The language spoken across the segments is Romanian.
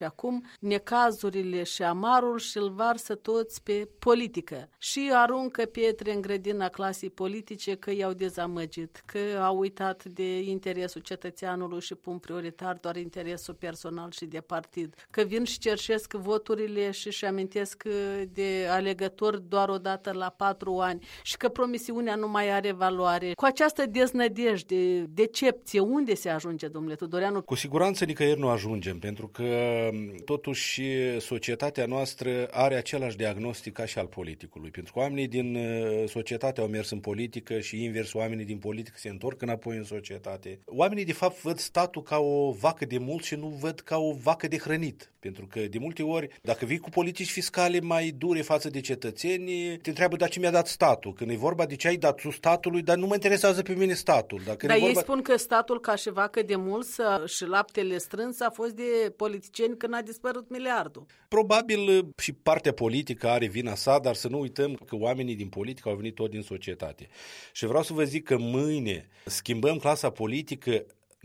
Acum necazurile și amarul și-l varsă toți pe politică și aruncă pietre în grădina clasei politice că i-au dezamăgit, că au uitat de interesul cetățeanului și pun prioritar doar interesul personal și de partid, că vin și cerșesc voturile și amintesc de alegători doar o dată la 4 ani și că promisiunea nu mai are valoare. Cu această deznădejde, decepție, unde se ajunge, domnule Tudoreanu? Cu siguranță nicăieri nu ajungem, pentru că totuși societatea noastră are același diagnostic ca și al politicului. Pentru că oamenii din societate au mers în politică și invers, oamenii din politică se întorc înapoi în societate. Oamenii de fapt văd statul ca o vacă de mult și nu văd ca o vacă de hrănit. Pentru că de multe ori, dacă vii cu politici fiscale mai dure față de cetățeni, te întreabă, dar ce mi-a dat statul? Când e vorba de ce ai dat tu statului, dar nu mă interesează pe mine statul. Dar ei spun că statul ca și vacă de mult și laptele strâns a fost de politicieni când a dispărut miliardul. Probabil și partea politică are vina sa, dar să nu uităm că oamenii din politică au venit tot din societate. Și vreau să vă zic că mâine schimbăm clasa politică,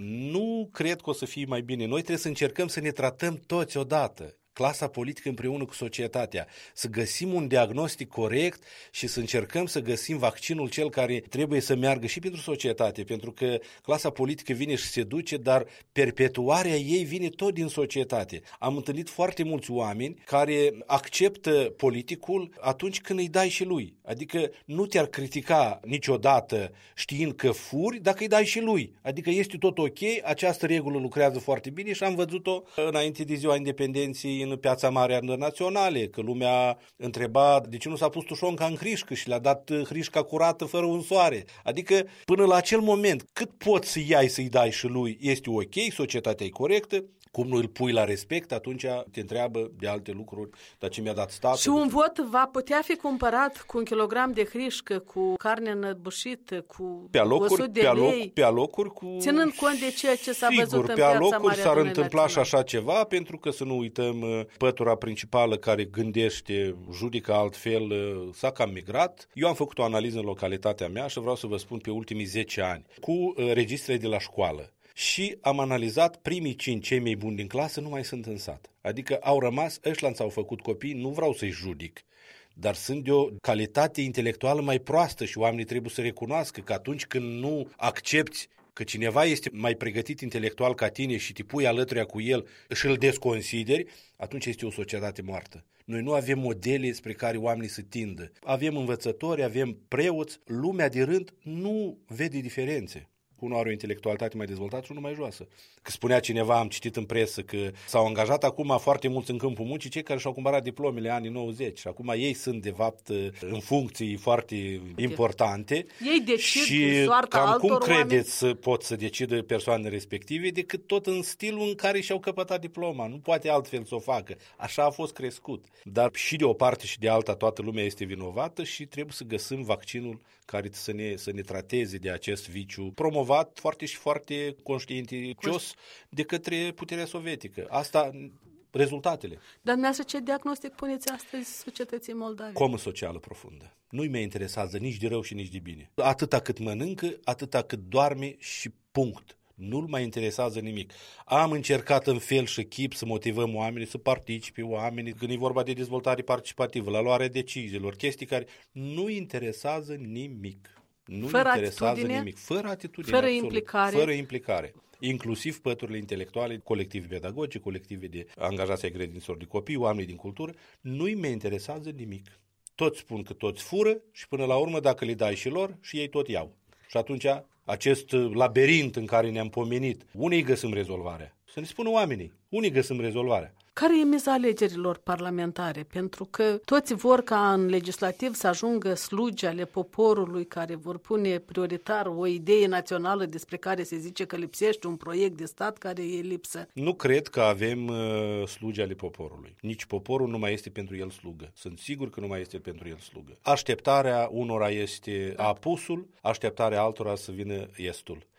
nu cred că o să fie mai bine. Noi trebuie să încercăm să ne tratăm toți odată, clasa politică împreună cu societatea, să găsim un diagnostic corect și să încercăm să găsim vaccinul cel care trebuie să meargă și pentru societate, pentru că clasa politică vine și se duce, dar perpetuarea ei vine tot din societate. Am întâlnit foarte mulți oameni care acceptă politicul atunci când îi dai și lui. Adică nu te-ar critica niciodată știind că furi dacă îi dai și lui. Adică este tot ok, această regulă lucrează foarte bine și am văzut-o înainte de ziua independenței în Piața Mare a Naționale, că lumea întreba de ce nu s-a pus tușonca în hrișcă și le-a dat hrișca curată fără un soare. Adică până la acel moment, cât poți să iai să-i dai și lui, este ok, societatea e corectă, cum nu îl pui la respect, atunci te întreabă de alte lucruri, dar ce mi-a dat statul. Și un vot va putea fi cumpărat cu 1 kilogram de hrișcă, cu carne înăbușită, cu 100 de lei. Pe alocuri cu... Ținând cont de ceea ce s-a văzut în Piața Mare. Pe alocuri s-ar întâmpla și așa ceva, pentru că să nu uităm pătura principală care gândește, judică altfel, s-a cam migrat. Eu am făcut o analiză în localitatea mea și vreau să vă spun pe ultimii 10 ani, cu registrele de la școală. Și am analizat primii 5 cei mai buni din clasă nu mai sunt în sat. Adică au rămas, ăștia s-au făcut copii, nu vreau să-i judic, dar sunt de o calitate intelectuală mai proastă și oamenii trebuie să recunoască că atunci când nu accepti că cineva este mai pregătit intelectual ca tine și te pui alături cu el și îl desconsideri, atunci este o societate moartă. Noi nu avem modele spre care oamenii să tindă. Avem învățători, avem preoți, lumea de rând nu vede diferențe. Unul are o intelectualitate mai dezvoltată și unul mai joasă. Că spunea cineva, am citit în presă, că s-au angajat acum foarte mulți în câmpul muncii cei care și-au cumpărat diplomele anii 90 și acum ei sunt de fapt în funcții foarte importante. Ei decid și soarta cam altor cum credeți oameni? să pot să decidă persoanele respective decât tot în stilul în care și-au căpătat diploma. Nu poate altfel să o facă. Așa a fost crescut. Dar și de o parte și de alta toată lumea este vinovată și trebuie să găsim vaccinul care să ne trateze de acest viciu promovat foarte și foarte conștientios de către puterea sovietică. Asta, rezultatele. Dar dumneavoastră ce diagnostic puneți astăzi societății Moldavei? Comă socială profundă. Nu-i mai interesează nici de rău și nici de bine. Atâta cât mănâncă, atâta cât doarme și punct. Nu-l mai interesează nimic. Am încercat în fel și chip să motivăm oamenii, să participe oamenii, când e vorba de dezvoltare participativă, la luarea deciziilor, chestii care nu interesează nimic. Nu fără interesează atitudine, nimic. Fără atitudine, fără absolut. implicare. Fără implicare. Inclusiv păturile intelectuale, colective pedagogice, colective de angajați ai grădiniților de copii, oameni din cultură, nu-i mai interesează nimic. Toți spun că toți fură și până la urmă dacă le dai și lor și ei tot iau. Și atunci acest labirint în care ne-am pomenit, unii găsim rezolvarea. Să ne spună oamenii, unii găsim rezolvarea. Care e miza alegerilor parlamentare? Pentru că toți vor ca în legislativ să ajungă slugi ale poporului care vor pune prioritar o idee națională despre care se zice că lipsește un proiect de stat care e lipsă. Nu cred că avem slugi ale poporului. Nici poporul nu mai este pentru el slugă. Sunt sigur că nu mai este pentru el slugă. Așteptarea unora este apusul, așteptarea altora să vină estul.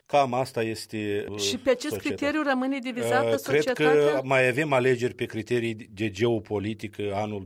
Cam asta este Și pe acest criteriu rămâne divizată societatea? Cred că mai avem alegeri pe criterii de geopolitică anul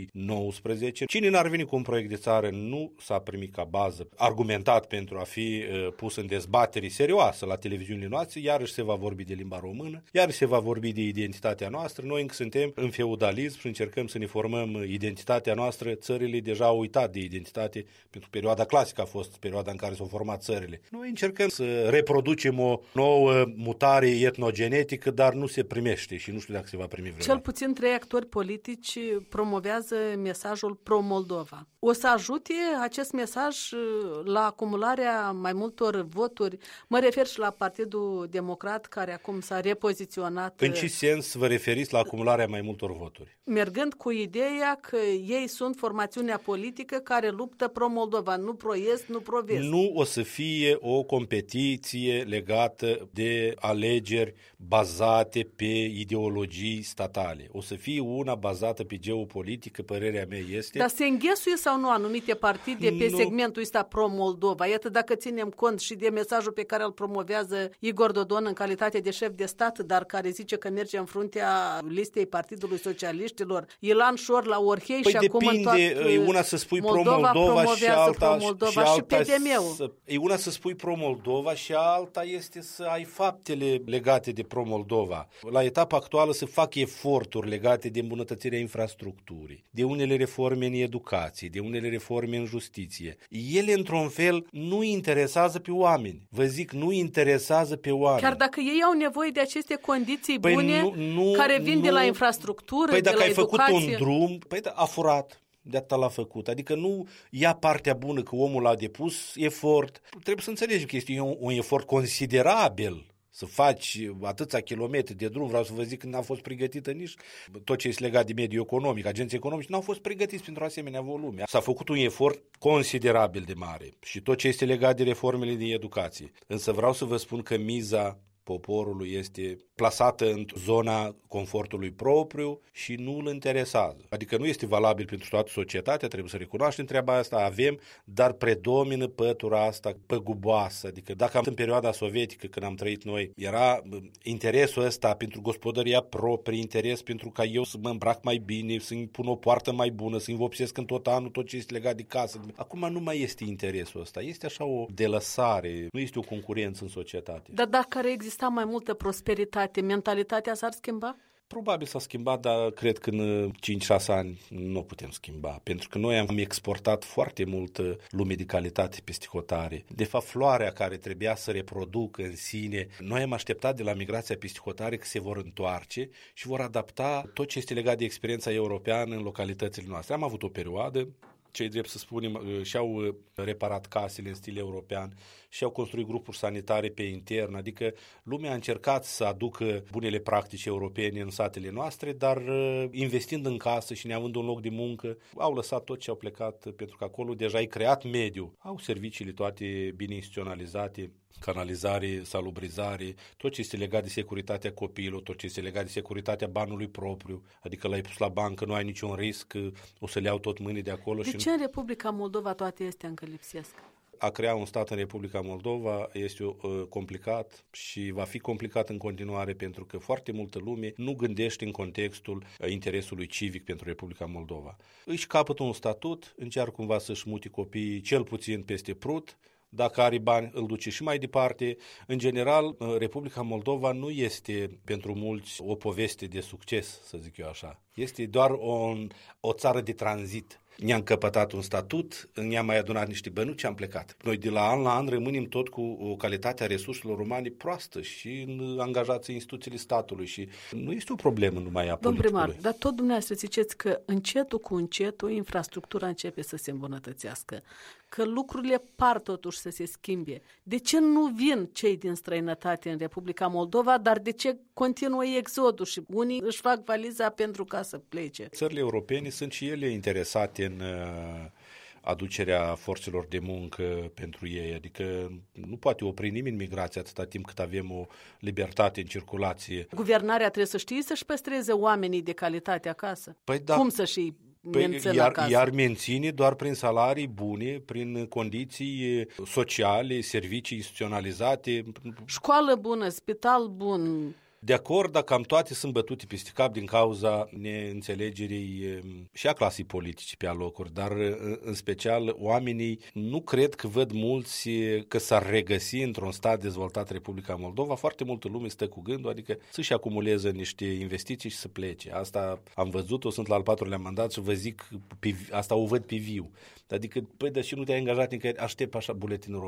2019. Cine n-ar veni cu un proiect de țară nu s-a primit ca bază argumentat pentru a fi pus în dezbatere serioasă la televiziunile noastre, iarăși se va vorbi de limba română, iarăși se va vorbi de identitatea noastră. Noi încă suntem în feudalism și încercăm să ne formăm identitatea noastră. Țările deja au uitat de identitate, pentru perioada clasică a fost perioada în care s-au format țările. Noi încercăm să reproducem o nouă mutare etnogenetică, dar nu se primește și nu știu dacă se va primi vreodată. Cel puțin 3 actori politici promovează mesajul pro-Moldova. O să ajute acest mesaj la acumularea mai multor voturi? Mă refer și la Partidul Democrat, care acum s-a repoziționat. În ce sens vă referiți la acumularea mai multor voturi? Mergând cu ideea că ei sunt formațiunea politică care luptă pro-Moldova, nu pro-est, nu pro-vest. Nu o să fie o competiție legată de alegeri bazate pe ideologii statale. O să fie una bazată pe geopolitică, părerea mea este. Dar se înghesuie sau nu anumite partide pe segmentul ăsta pro-Moldova? Iată, dacă ținem cont și de mesajul pe care îl promovează Igor Dodon în calitate de șef de stat, dar care zice că merge în fruntea listei Partidului Socialiștilor, Ilan Șor la Orhei și acum în toată e una să spui pro-Moldova și alta și PDM-ul. E una să spui pro-Moldova și alta este să ai faptele legate de pro-Moldova. La etapa actuală se fac eforturi legate de îmbunătățirea infrastructurii, de unele reforme în educație, de unele reforme în justiție. Ele, într-un fel, nu interesează pe oameni. Vă zic, nu interesează pe oameni. Chiar dacă ei au nevoie de aceste condiții bune care vin de la infrastructură, de la educație. Păi dacă ai făcut un drum, a furat. De atâta l-a făcut. Adică nu ia partea bună că omul a depus efort. Trebuie să înțelegi că este un efort considerabil să faci atâția kilometri de drum. Vreau să vă zic că n-a fost pregătită nici tot ce este legat de mediul economic. Agenții economici n-au fost pregătiți pentru asemenea volume. S-a făcut un efort considerabil de mare și tot ce este legat de reformele din educație. Însă vreau să vă spun că miza poporului este plasată în zona confortului propriu și nu îl interesează. Adică nu este valabil pentru toată societatea, trebuie să recunoaștem treaba asta, avem, dar predomină pătura asta păguboasă. Adică dacă în perioada sovietică, când am trăit noi, era interesul ăsta pentru gospodăria proprie, interes pentru ca eu să mă îmbrac mai bine, să-mi pun o poartă mai bună, să-mi vopsesc în tot anul tot ce este legat de casă. Acum nu mai este interesul ăsta. Este așa o delăsare, nu este o concurență în societate. Dar dacă ar exista mai multă prosperitate, mentalitatea s-ar schimba? Probabil s-a schimbat, dar cred că în 5-6 ani nu o putem schimba, pentru că noi am exportat foarte mult lume de calitate peste hotare. De fapt, floarea care trebuia să reproducă în sine, noi am așteptat de la migrația peste hotare că se vor întoarce și vor adapta tot ce este legat de experiența europeană în localitățile noastre. Am avut o perioadă, cei drept să spunem, și-au reparat casele în stil european, și-au construit grupuri sanitare pe intern, adică lumea a încercat să aducă bunele practici europene în satele noastre, dar investind în casă și neavând un loc de muncă, au lăsat tot și au plecat, pentru că acolo deja ai creat mediu. Au serviciile toate bine instituționalizate, canalizare, salubrizare, tot ce este legat de securitatea copiilor, tot ce este legat de securitatea banului propriu, adică l-ai pus la bancă, nu ai niciun risc, o să le iau tot mâinii de acolo. De ce în Republica Moldova toate astea încă lipsesc? A crea un stat în Republica Moldova este complicat și va fi complicat în continuare pentru că foarte multă lume nu gândește în contextul interesului civic pentru Republica Moldova. Își capătă un statut, încearcă cumva să-și mute copiii cel puțin peste Prut, dacă are bani, îl duce și mai departe. În general, Republica Moldova nu este pentru mulți o poveste de succes, să zic eu așa. Este doar o țară de tranzit. Ne-am căpătat un statut, ne-am mai adunat niște bănuți și am plecat. Noi de la an la an rămânem tot cu o calitate a resurselor umane proastă și angajați în instituțiile statului și nu este o problemă numai a politicului. Domnul primar, dar tot dumneavoastră ziceți că încetul cu încetul infrastructura începe să se îmbunătățească, că lucrurile par totuși să se schimbe. De ce nu vin cei din străinătate în Republica Moldova, dar de ce continuă exodul și unii își fac valiza pentru ca să plece? Țările europene sunt și ele interesate în aducerea forțelor de muncă pentru ei, adică nu poate opri nimeni migrația atâta timp cât avem o libertate în circulație. Guvernarea trebuie să știe să-și păstreze oamenii de calitate acasă. Păi da. Cum să-și mențină acasă. Iar menține doar prin salarii bune, prin condiții sociale, servicii instituționalizate. Școală bună, spital bun. De acord, dar cam toate sunt bătute peste cap din cauza neînțelegerii și a clasei politice pe alocuri, dar în special oamenii nu cred că văd mulți că s-ar regăsi într-un stat dezvoltat Republica Moldova. Foarte multă lume stă cu gândul, adică să-și acumuleze niște investiții și să plece. Asta am văzut-o, sunt la al 4-lea mandat și vă zic, asta o văd pe viu. Adică, dar și nu te-ai angajat încă, aștept așa buletinul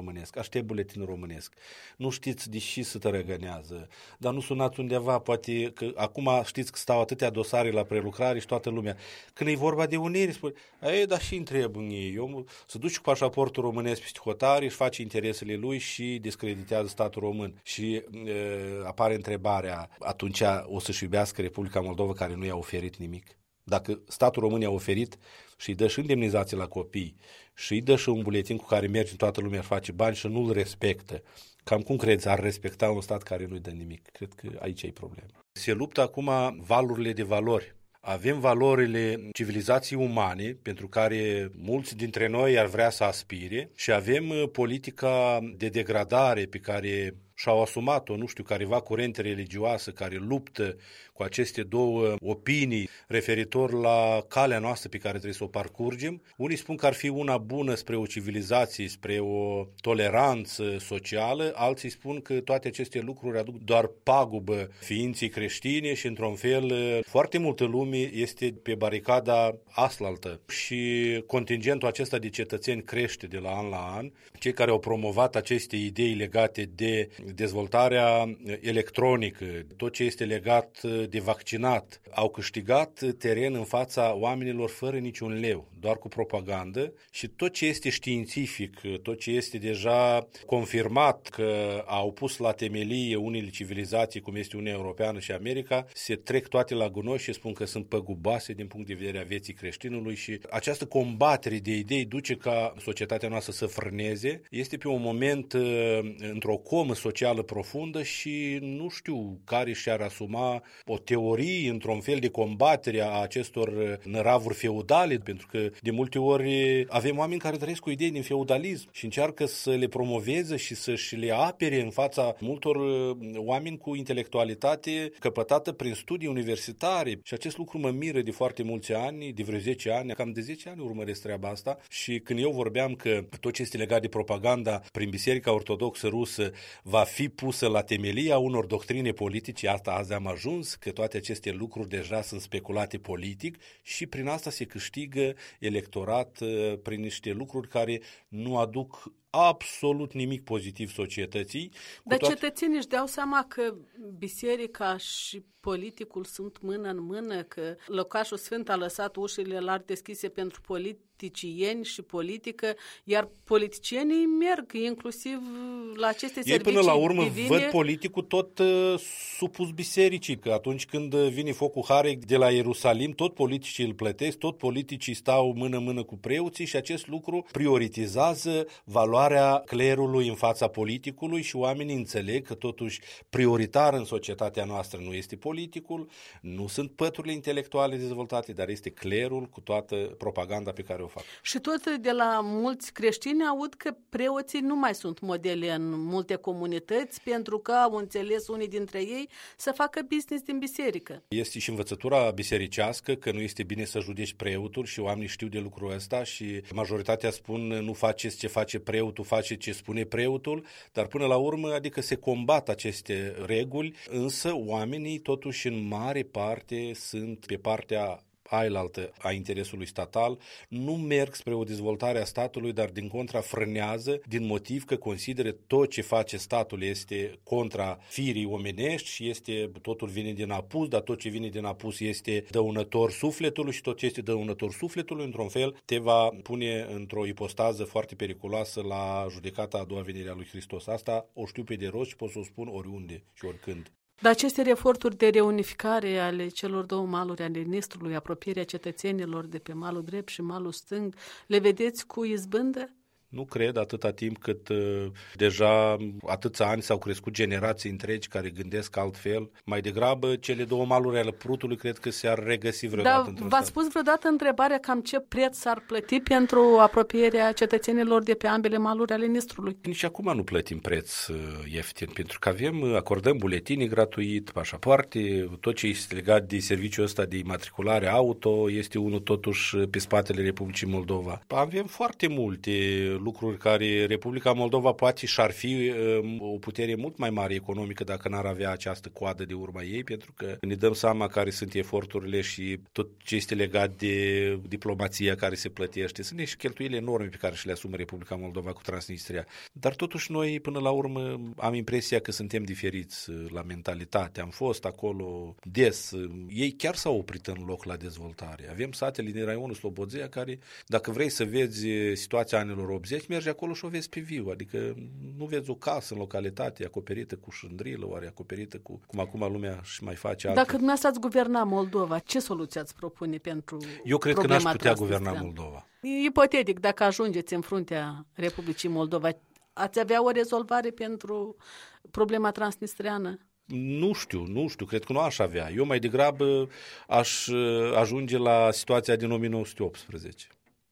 românesc. Nu știți de ce să te răgănează, dar nu sunați undeva, poate că acum știți că stau atâtea dosare la prelucrare și toată lumea. Când e vorba de unire, spune, dar și întreb în ei, eu să duci cu pașaportul românesc peste hotare, își face interesele lui și discreditează statul român. Și apare întrebarea, atunci o să-și iubească Republica Moldova care nu i-a oferit nimic? Dacă statul român i-a oferit și îi dă și indemnizații la copii și îi dă și un buletin cu care merge în toată lumea și face bani și nu-l respectă, cam cum crezi ar respecta un stat care nu-i dă nimic? Cred că aici e problema. Se luptă acum valurile de valori. Avem valorile civilizației umane, pentru care mulți dintre noi ar vrea să aspire, și avem politica de degradare pe care și-au asumat-o, nu știu, careva curente religioasă care luptă cu aceste două opinii referitor la calea noastră pe care trebuie să o parcurgem. Unii spun că ar fi una bună spre o civilizație, spre o toleranță socială, alții spun că toate aceste lucruri aduc doar pagubă ființei creștine și, într-un fel, foarte multă lume este pe baricada aslaltă și contingentul acesta de cetățeni crește de la an la an. Cei care au promovat aceste idei legate de dezvoltarea electronică, tot ce este legat de vaccinat, au câștigat teren în fața oamenilor fără niciun leu, doar cu propagandă, și tot ce este științific, tot ce este deja confirmat că au pus la temelie unele civilizații, cum este Uniunea Europeană și America, se trec toate la gunoi și spun că sunt păgubase din punct de vedere a vieții creștinului și această combatere de idei duce ca societatea noastră să frâneze. Este pe un moment într-o comă socială profundă și nu știu care și-ar asuma o teorie într-un fel de combatere a acestor năravuri feudale, pentru că de multe ori avem oameni care trăiesc cu idei din feudalism și încearcă să le promoveze și să-și le apere în fața multor oameni cu intelectualitate căpătată prin studii universitare. Și acest lucru mă miră de foarte mulți ani, de vreo 10 ani, cam de 10 ani urmăresc treaba asta, și când eu vorbeam că tot ce este legat de propaganda prin Biserica Ortodoxă Rusă va fi pusă la temelia unor doctrine politice, asta azi am ajuns, că toate aceste lucruri deja sunt speculate politic și prin asta se câștigă electorat prin niște lucruri care nu aduc absolut nimic pozitiv societății. Dar cetățenii își dau seama că biserica și politicul sunt mână în mână, că locașul sfânt a lăsat ușile larg deschise pentru politicieni și politică, iar politicienii merg inclusiv la aceste servicii. Ei până la urmă divine. Văd politicul tot supus bisericii, că atunci când vine focul harei de la Ierusalim, tot politicii îl plătesc, tot politicii stau mână-mână cu preoții și acest lucru prioritizează valoarea clerului în fața politicului și oamenii înțeleg că totuși prioritar în societatea noastră nu este politicul, nu sunt păturile intelectuale dezvoltate, dar este clerul cu toată propaganda pe care o fac. Și tot de la mulți creștini aud că preoții nu mai sunt modele în multe comunități pentru că au înțeles unii dintre ei să facă business din biserică. Este și învățătura bisericească că nu este bine să judeci preotul și oamenii știu de lucrul ăsta și majoritatea spun nu faceți ce face preotul, face ce spune preotul, dar până la urmă adică se combat aceste reguli, însă oamenii totuși în mare parte sunt pe partea ailaltă a interesului statal, nu merg spre o dezvoltare a statului, dar din contra frânează din motiv că consideră tot ce face statul este contra firii omenești și totul vine din apus, dar tot ce vine din apus este dăunător sufletului și tot ce este dăunător sufletului, într-un fel, te va pune într-o ipostază foarte periculoasă la judecata a doua venire a lui Hristos. Asta o știu pe de rost și pot să o spun oriunde și oricând. Dar aceste eforturi de reunificare ale celor două maluri ale Nistrului, apropierea cetățenilor de pe malul drept și malul stâng, le vedeți cu izbândă? Nu cred atâta timp cât deja atâția ani s-au crescut generații întregi care gândesc altfel. Mai degrabă, cele două maluri ale Prutului cred că s-ar regăsi vreodată într-un v-ați spus vreodată întrebarea cam ce preț s-ar plăti pentru apropierea cetățenilor de pe ambele maluri ale Nistrului? Nici acum nu plătim preț ieftin, pentru că acordăm buletini gratuit, pașapoarte, tot ce este legat de serviciul ăsta de imatriculare auto este unul totuși pe spatele Republicii Moldova. Avem foarte multe lucruri care Republica Moldova poate și-ar fi o putere mult mai mare economică dacă n-ar avea această coadă de urma ei, pentru că ne dăm seama care sunt eforturile și tot ce este legat de diplomația care se plătește. Sunt niște cheltuieli enorme pe care și le asumă Republica Moldova cu Transnistria. Dar totuși noi, până la urmă, am impresia că suntem diferiți la mentalitate. Am fost acolo des. Ei chiar s-au oprit în loc la dezvoltare. Avem satele din raionul Slobozia care, dacă vrei să vezi situația anilor 80, mergi acolo și o vezi pe viu. Adică nu vezi o casă în localitate acoperită cu șândrilă, oare acoperită cu cum acum lumea și mai face alte. Dacă dumneavoastră ați guverna Moldova, ce soluție ați propune pentru Eu cred că n-aș putea guverna Moldova. Ipotetic, dacă ajungeți în fruntea Republicii Moldova, ați avea o rezolvare pentru problema transnistreană? Nu știu, cred că nu aș avea. Eu mai degrabă aș ajunge la situația din 1918.